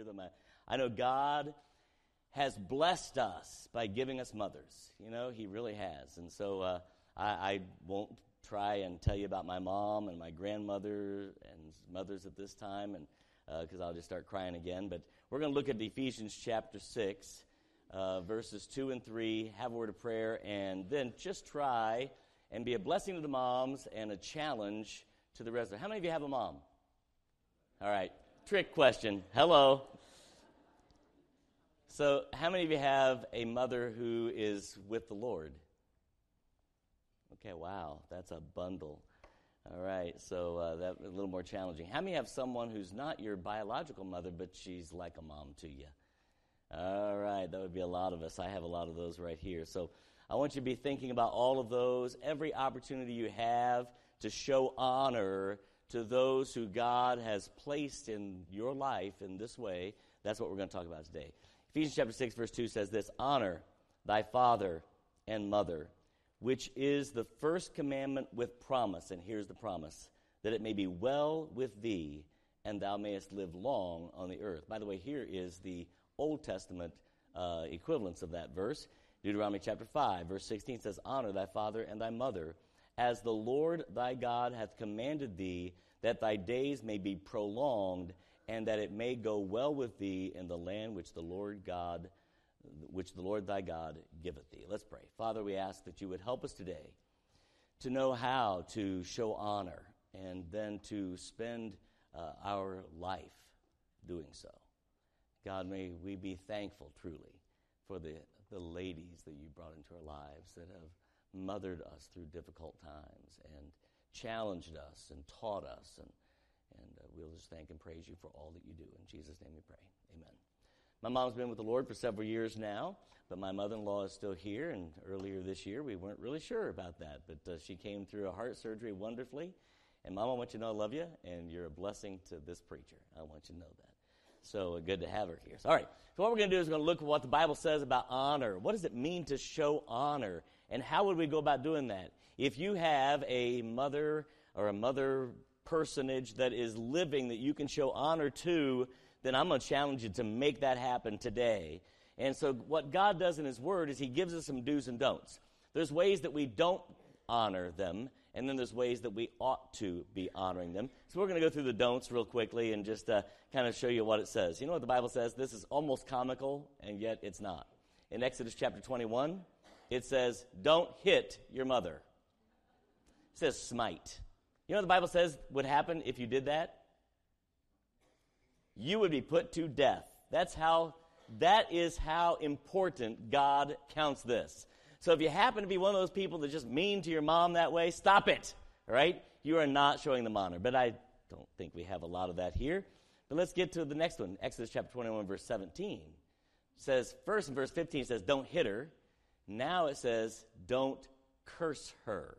them. I know God has blessed us by giving us mothers. He really has. And so I won't try and tell you about my mom and my grandmother and mothers at this time, and because I'll just start crying again. But we're going to look at Ephesians chapter 6, verses 2 and 3, have a word of prayer, and then just try and be a blessing to the moms and a challenge to the rest. How many of you have a mom? All right, trick question. Hello. So how many of you have a mother who is with the Lord? Okay, wow, that's a bundle. All right, so that's a little more challenging. How many have someone who's not your biological mother, but she's like a mom to you? All right, that would be a lot of us. I have a lot of those right here. So I want you to be thinking about all of those, every opportunity you have to show honor to those who God has placed in your life in this way. That's what we're going to talk about today. Ephesians chapter 6, verse 2 says this, honor thy father and mother, which is the first commandment with promise. And here's the promise, that it may be well with thee, and thou mayest live long on the earth. By the way, here is the Old Testament equivalence of that verse. Deuteronomy chapter 5, verse 16 says, honor thy father and thy mother, as the Lord thy God hath commanded thee, that thy days may be prolonged, and that it may go well with thee in the land which the Lord thy God giveth thee. Let's pray. Father, we ask that you would help us today to know how to show honor and then to spend our life doing so. God, may we be thankful truly for the ladies that you brought into our lives that have mothered us through difficult times and challenged us and taught us, and we'll just thank and praise you for all that you do. In Jesus' name we pray. Amen. My mom's been with the Lord for several years now, but my mother-in-law is still here, and earlier this year we weren't really sure about that, but she came through a heart surgery wonderfully, and Mama, I want you to know I love you, and you're a blessing to this preacher. I want you to know that. So good to have her here. So, all right, so what we're going to do is we're going to look at what the Bible says about honor. What does it mean to show honor, and how would we go about doing that? If you have a mother or a mother personage that is living that you can show honor to, then I'm going to challenge you to make that happen today. And so what God does in his word is he gives us some do's and don'ts. There's ways that we don't honor them, and then there's ways that we ought to be honoring them. So we're going to go through the don'ts real quickly and just kind of show you what it says. You know what the Bible says? This is almost comical, and yet it's not. In Exodus chapter 21, it says, don't hit your mother. It says smite. You know what the Bible says would happen if you did that? You would be put to death. That is how important God counts this. So if you happen to be one of those people that just mean to your mom that way, stop it, all right? You are not showing them honor. But I don't think we have a lot of that here. But let's get to the next one. Exodus chapter 21, verse 17. It says, first in verse 15, it says, don't hit her. Now it says, don't curse her.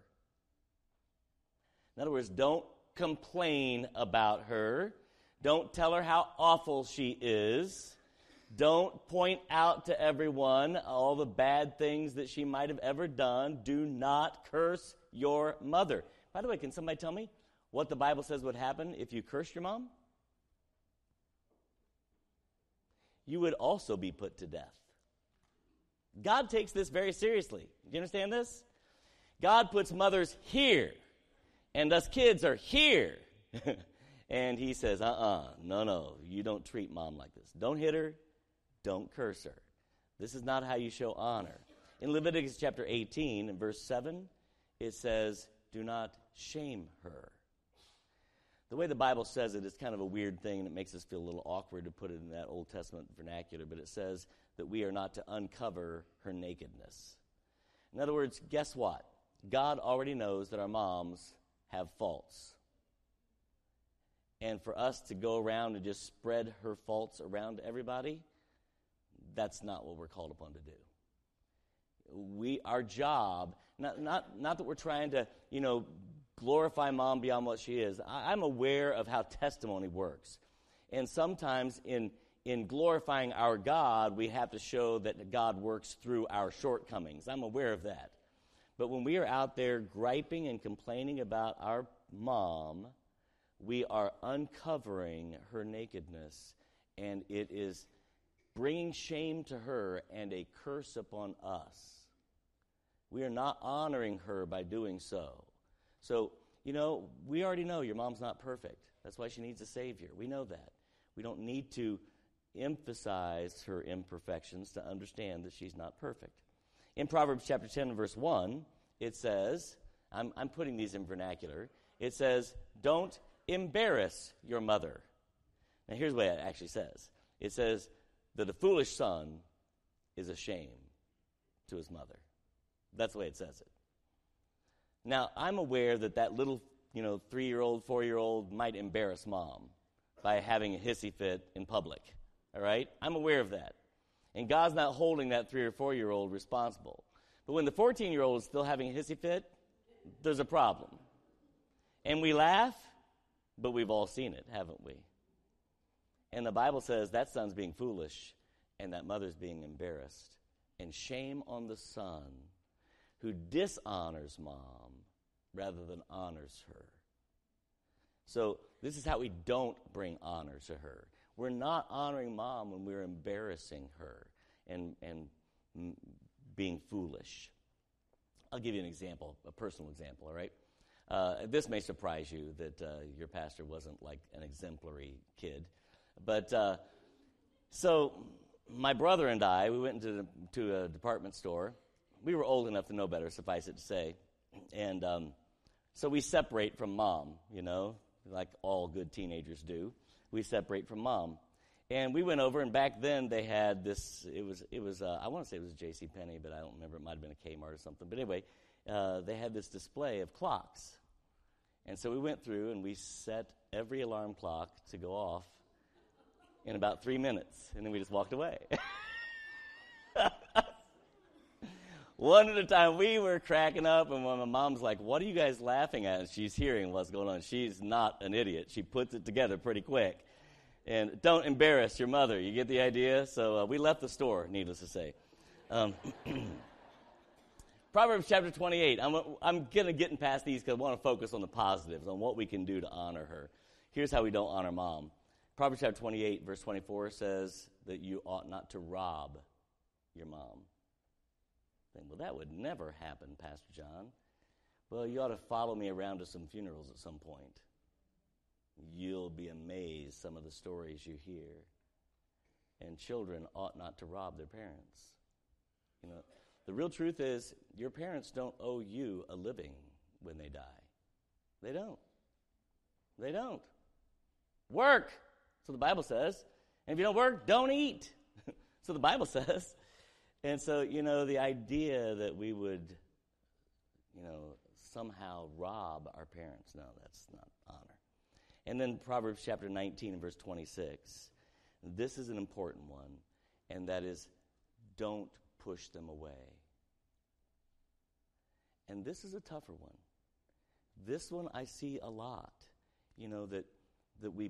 In other words, don't complain about her. Don't tell her how awful she is. Don't point out to everyone all the bad things that she might have ever done. Do not curse your mother. By the way, can somebody tell me what the Bible says would happen if you cursed your mom? You would also be put to death. God takes this very seriously. Do you understand this? God puts mothers here, and us kids are here. And he says, no, you don't treat mom like this. Don't hit her. Don't curse her. This is not how you show honor. In Leviticus chapter 18, in verse 7, it says, do not shame her. The way the Bible says it is kind of a weird thing, and it makes us feel a little awkward to put it in that Old Testament vernacular, but it says that we are not to uncover her nakedness. In other words, guess what? God already knows that our moms have faults. And for us to go around and just spread her faults around to everybody, that's not what we're called upon to do. Our job, not that we're trying to, glorify mom beyond what she is. I'm aware of how testimony works. And sometimes in glorifying our God, we have to show that God works through our shortcomings. I'm aware of that. But when we are out there griping and complaining about our mom, we are uncovering her nakedness, and it is bringing shame to her and a curse upon us. We are not honoring her by doing so. So, we already know your mom's not perfect. That's why she needs a Savior. We know that. We don't need to emphasize her imperfections to understand that she's not perfect. In Proverbs chapter 10, verse 1, it says, I'm putting these in vernacular, it says, don't embarrass your mother. Now, here's what it actually says. It says that a foolish son is a shame to his mother. That's the way it says it. Now, I'm aware that little, 3-year-old, 4-year-old might embarrass mom by having a hissy fit in public, all right? I'm aware of that. And God's not holding that 3 or 4-year-old responsible. But when the 14-year-old is still having a hissy fit, there's a problem. And we laugh, but we've all seen it, haven't we? And the Bible says that son's being foolish and that mother's being embarrassed. And shame on the son who dishonors mom rather than honors her. So this is how we don't bring honor to her. We're not honoring mom when we're embarrassing her and being foolish. I'll give you an example, a personal example, all right? This may surprise you that your pastor wasn't like an exemplary kid. But so my brother and I, we went to a department store. We were old enough to know better, suffice it to say. And so we separate from mom, like all good teenagers do. We separate from mom. And we went over, and back then they had this, it was I want to say it was JCPenney, but I don't remember. It might have been a Kmart or something. But anyway, they had this display of clocks. And so we went through, and we set every alarm clock to go off in about 3 minutes. And then we just walked away. One at a time, we were cracking up, and when my mom's like, what are you guys laughing at? And she's hearing what's going on. She's not an idiot. She puts it together pretty quick. And don't embarrass your mother. You get the idea? So we left the store, needless to say. Proverbs chapter 28. I'm going to get past these because I want to focus on the positives, on what we can do to honor her. Here's how we don't honor mom. Proverbs chapter 28, verse 24 says that you ought not to rob your mom. Well, that would never happen, Pastor John. Well, you ought to follow me around to some funerals at some point. You'll be amazed some of the stories you hear. And children ought not to rob their parents. The real truth is your parents don't owe you a living when they die. They don't. They don't. Work, so the Bible says. And if you don't work, don't eat. So the Bible says. And so, the idea that we would, somehow rob our parents, no, that's not honor. And then Proverbs chapter 19 and verse 26. This is an important one, and that is, don't push them away. And this is a tougher one. This one I see a lot, that we,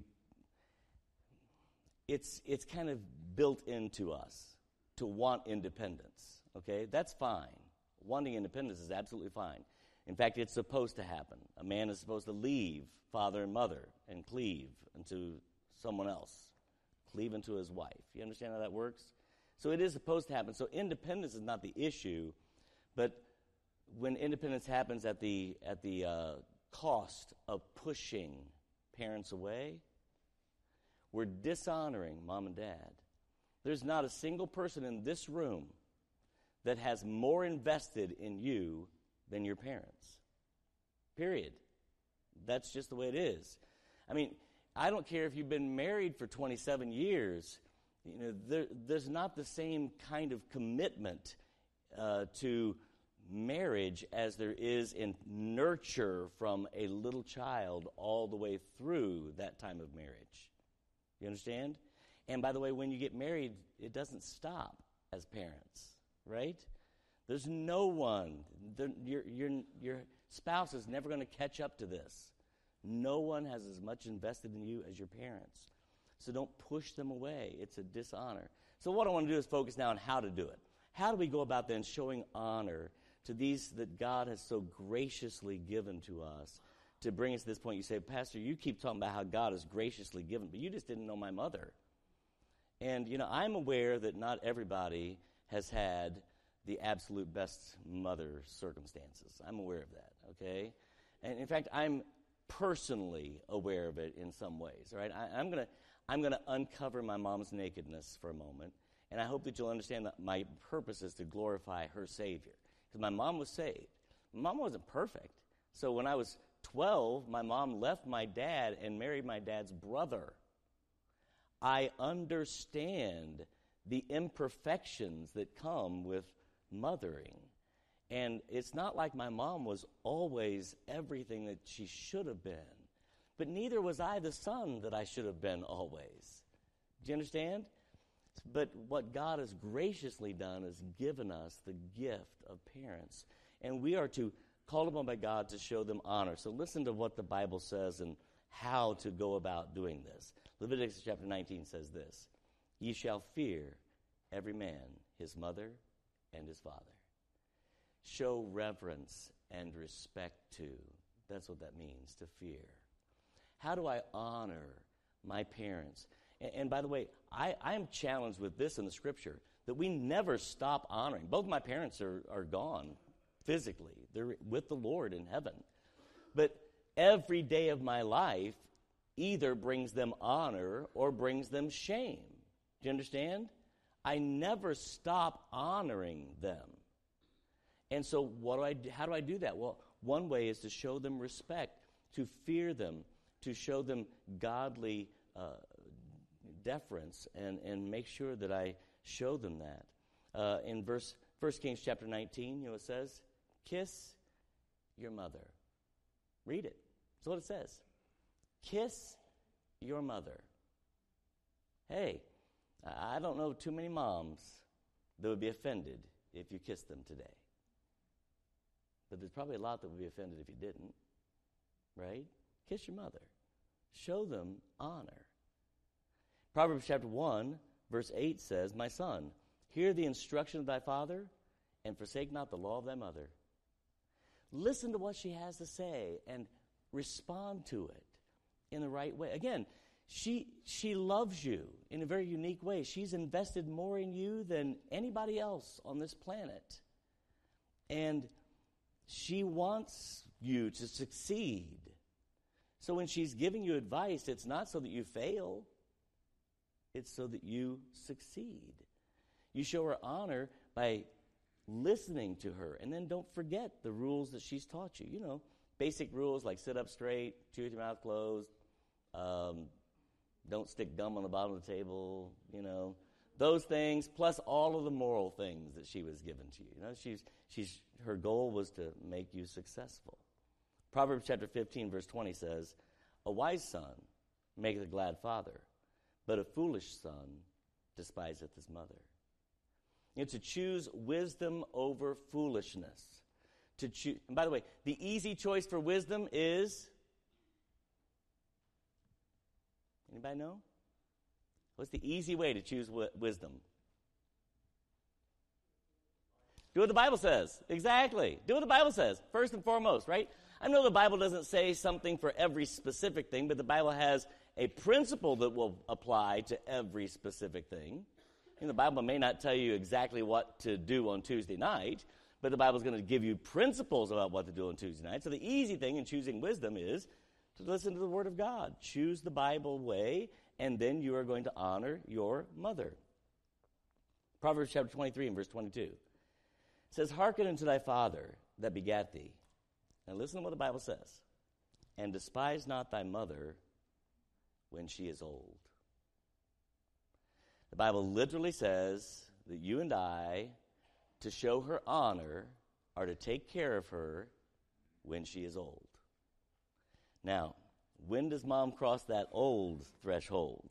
it's kind of built into us to want independence, okay? That's fine. Wanting independence is absolutely fine. In fact, it's supposed to happen. A man is supposed to leave father and mother and cleave unto someone else, cleave unto his wife. You understand how that works? So it is supposed to happen. So independence is not the issue, but when independence happens at the cost of pushing parents away, we're dishonoring mom and dad. There's not a single person in this room that has more invested in you than your parents. Period. That's just the way it is. I mean, I don't care if you've been married for 27 years. There's not the same kind of commitment to marriage as there is in nurture from a little child all the way through that time of marriage. You understand? And by the way, when you get married, it doesn't stop as parents, right? There's no one. Your spouse is never going to catch up to this. No one has as much invested in you as your parents. So don't push them away. It's a dishonor. So what I want to do is focus now on how to do it. How do we go about then showing honor to these that God has so graciously given to us to bring us to this point? You say, Pastor, you keep talking about how God has graciously given, but you just didn't know my mother. And, I'm aware that not everybody has had the absolute best mother circumstances. I'm aware of that, okay? And, in fact, I'm personally aware of it in some ways, all right? I'm gonna uncover my mom's nakedness for a moment, and I hope that you'll understand that my purpose is to glorify her Savior. Because my mom was saved. My mom wasn't perfect. So when I was 12, my mom left my dad and married my dad's brother. I understand the imperfections that come with mothering. And it's not like my mom was always everything that she should have been. But neither was I the son that I should have been always. Do you understand? But what God has graciously done is given us the gift of parents. And we are to call upon by God to show them honor. So listen to what the Bible says and how to go about doing this. Leviticus chapter 19 says this: "Ye shall fear every man his mother and his father." Show reverence and respect to. That's what that means, to fear. How do I honor my parents? And by the way, I am challenged with this in the Scripture, that we never stop honoring. Both my parents are gone physically. They're with the Lord in heaven. But every day of my life either brings them honor or brings them shame. Do you understand? I never stop honoring them. And so how do I do that? Well, one way is to show them respect, to fear them, to show them godly deference, and make sure that I show them that. In 1 Kings chapter 19, it says, "Kiss your mother." Read it. That's what it says. Kiss your mother. Hey, I don't know too many moms that would be offended if you kissed them today. But there's probably a lot that would be offended if you didn't, right? Kiss your mother. Show them honor. Proverbs chapter 1, verse 8 says, "My son, hear the instruction of thy father, and forsake not the law of thy mother." Listen to what she has to say and respond to it in the right way. Again, she loves you in a very unique way. She's invested more in you than anybody else on this planet. And she wants you to succeed. So when she's giving you advice, it's not so that you fail. It's so that you succeed. You show her honor by listening to her. And then don't forget the rules that she's taught you. Basic rules like sit up straight, chew with your mouth closed, don't stick gum on the bottom of the table, those things, plus all of the moral things that she was given to you. Her goal was to make you successful. Proverbs chapter 15, verse 20 says, "A wise son maketh a glad father, but a foolish son despiseth his mother." To choose wisdom over foolishness. And by the way, the easy choice for wisdom is, anybody know? What's the easy way to choose wisdom? Do what the Bible says. Exactly. Do what the Bible says, first and foremost, right? I know the Bible doesn't say something for every specific thing, but the Bible has a principle that will apply to every specific thing. The Bible may not tell you exactly what to do on Tuesday night, but the Bible's going to give you principles about what to do on Tuesday night. So the easy thing in choosing wisdom is to listen to the Word of God. Choose the Bible way, and then you are going to honor your mother. Proverbs chapter 23 and verse 22. It says, "Hearken unto thy father that begat thee." Now listen to what the Bible says. "And despise not thy mother when she is old." The Bible literally says that you and I, to show her honor, are to take care of her when she is old. Now, when does mom cross that old threshold?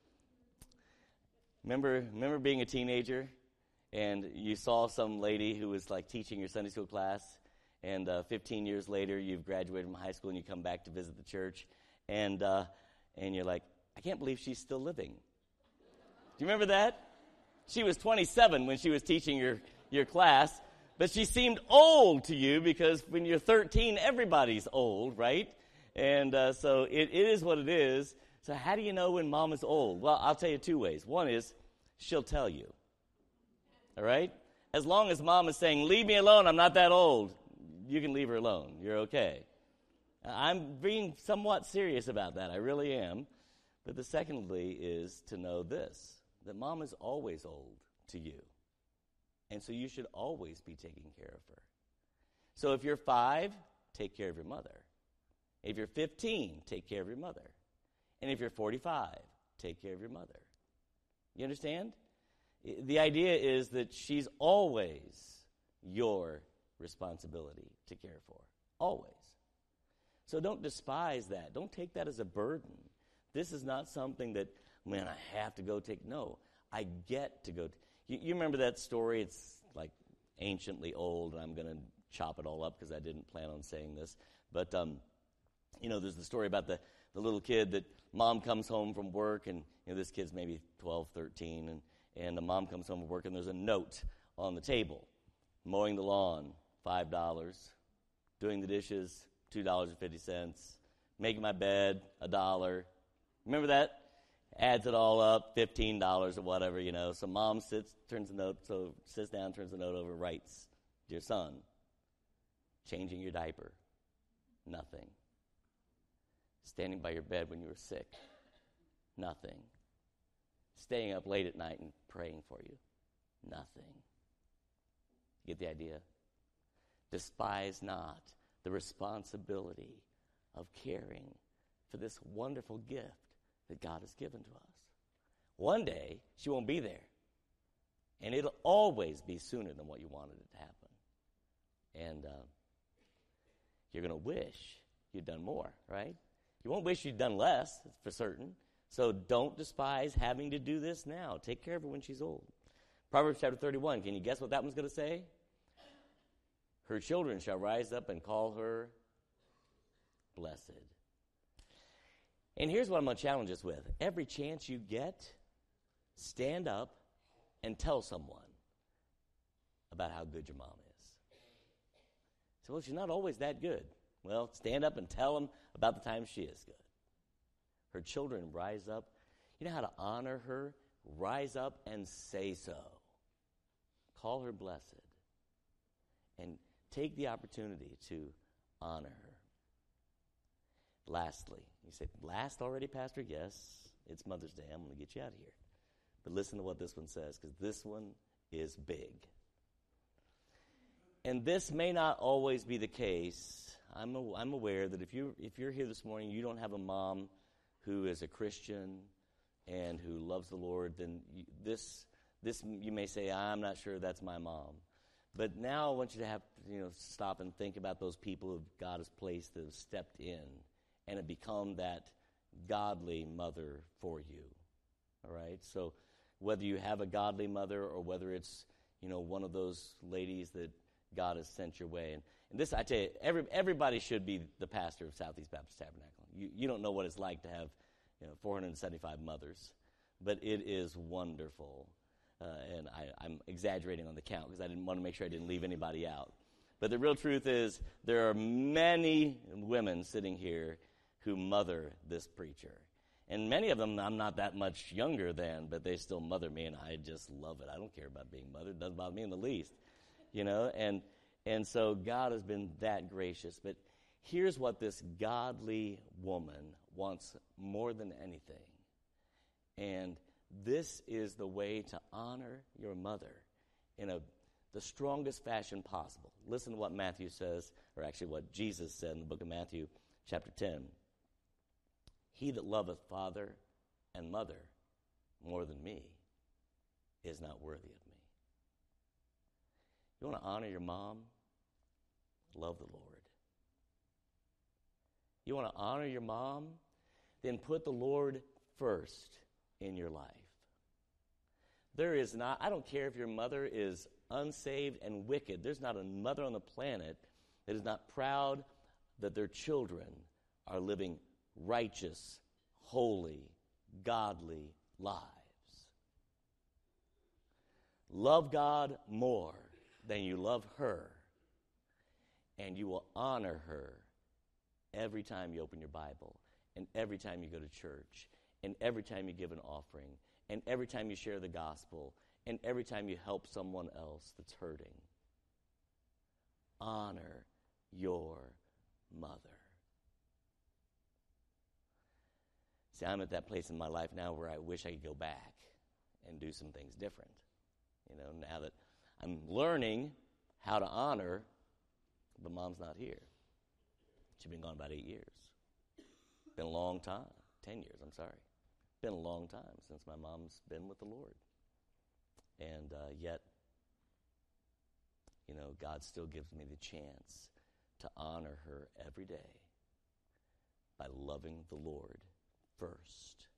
Remember being a teenager and you saw some lady who was like teaching your Sunday school class, and 15 years later you've graduated from high school and you come back to visit the church, and you're like, I can't believe she's still living. Do you remember that? She was 27 when she was teaching your class, but she seemed old to you because when you're 13, everybody's old, right? And so it is what it is. So how do you know when mom is old? Well, I'll tell you two ways. One is she'll tell you. All right? As long as mom is saying, leave me alone, I'm not that old, you can leave her alone. You're okay. I'm being somewhat serious about that. I really am. But the secondly is to know this, that mom is always old to you. And so you should always be taking care of her. So if you're 5, take care of your mother. If you're 15, take care of your mother. And if you're 45, take care of your mother. You understand? The idea is that she's always your responsibility to care for. Always. So don't despise that. Don't take that as a burden. This is not something that, man, I have to go take. No, I get to go. You remember that story? It's like anciently old, and I'm going to chop it all up because I didn't plan on saying this. But, there's the story about the little kid that mom comes home from work, and this kid's maybe 12, 13, and the mom comes home from work, and there's a note on the table. Mowing the lawn, $5. Doing the dishes, $2.50. Making my bed, $1. Remember that? Adds it all up, $15 or whatever, So mom sits down, turns the note over, writes, dear son, changing your diaper, nothing. Standing by your bed when you were sick, nothing. Staying up late at night and praying for you, nothing. Get the idea? Despise not the responsibility of caring for this wonderful gift that God has given to us. One day, she won't be there. And it'll always be sooner than what you wanted it to happen. And you're going to wish you'd done more, right? You won't wish you'd done less, for certain. So don't despise having to do this now. Take care of her when she's old. Proverbs chapter 31, can you guess what that one's going to say? Her children shall rise up and call her blessed. And here's what I'm going to challenge us with. Every chance you get, stand up and tell someone about how good your mom is. So, well, she's not always that good. Well, stand up and tell them about the time she is good. Her children rise up. You know how to honor her? Rise up and say so. Call her blessed. And take the opportunity to honor her. Lastly, you say, last already, Pastor? Yes, it's Mother's Day. I'm going to get you out of here. But listen to what this one says, because this one is big. And this may not always be the case. I'm aware that if you're here this morning, you don't have a mom who is a Christian and who loves the Lord, then this you may say, I'm not sure that's my mom. But now I want you to have stop and think about those people who God has placed that have stepped in and have become that godly mother for you. All right? So whether you have a godly mother or whether it's one of those ladies that God has sent your way. And this, I tell you, everybody should be the pastor of Southeast Baptist Tabernacle. You don't know what it's like to have 475 mothers, but it is wonderful. And I'm exaggerating on the count because I didn't want to make sure I didn't leave anybody out. But the real truth is there are many women sitting here who mother this preacher. And many of them I'm not that much younger than, but they still mother me, and I just love it. I don't care about being mothered. It doesn't bother me in the least. And so God has been that gracious. But here's what this godly woman wants more than anything. And this is the way to honor your mother in the strongest fashion possible. Listen to what Matthew says, or actually what Jesus said in the book of Matthew, chapter 10. He that loveth father and mother more than me is not worthy of me. You want to honor your mom? Love the Lord. You want to honor your mom? Then put the Lord first in your life. There is not, I don't care if your mother is unsaved and wicked, there's not a mother on the planet that is not proud that their children are living righteous, holy, godly lives. Love God more than you love her, and you will honor her every time you open your Bible. and every time you go to church, and every time you give an offering, and every time you share the gospel, and every time you help someone else that's hurting. Honor your mother. See, I'm at that place in my life now where I wish I could go back and do some things different. Now that I'm learning how to honor, but Mom's not here. She's been gone about 8 years. Been a long time. 10 years, I'm sorry. Been a long time since my mom's been with the Lord. And yet, God still gives me the chance to honor her every day by loving the Lord first.